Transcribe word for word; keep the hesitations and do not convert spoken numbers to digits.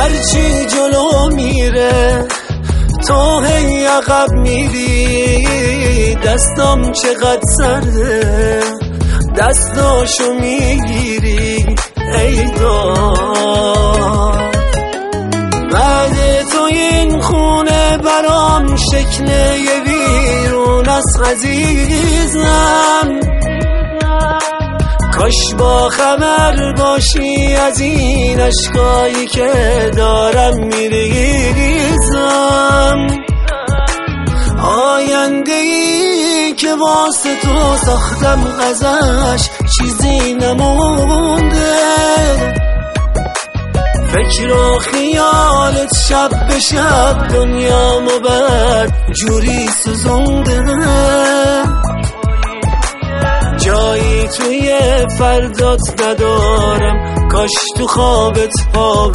هرچی جلو میره تو هی عقب میری. دستام چقدر سرده دستاشو میگیری ای داد. بعد تو این خونه برام شکل یه ویرون است عزیزم. کاش با خبر باشی از این اشکایی که دارم میریزم. آینده ای که واسه تو ساختم ازش چیزی نمونده. فکر و خیالت شب به شب دنیامو بد جوری سوزونده. جایی توی فردات ندارم کاش تو خوابت پا